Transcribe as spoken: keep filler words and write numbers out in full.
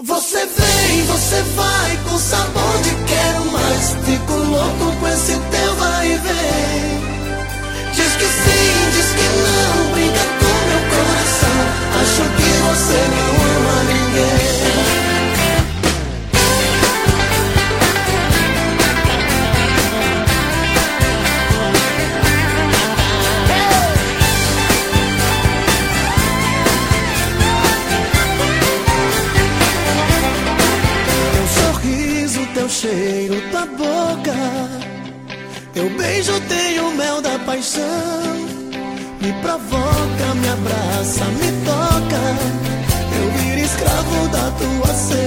Você vem, você vai, com sabor de quero mais. Fico louco com esse teu vai e vem. Diz que sim, diz que não, brinca com meu coração. Acho que você não ama ninguém. Teu cheiro, tua boca, teu beijo tem o mel da paixão. Me provoca, me abraça, me toca. Eu viro escravo da tua sede.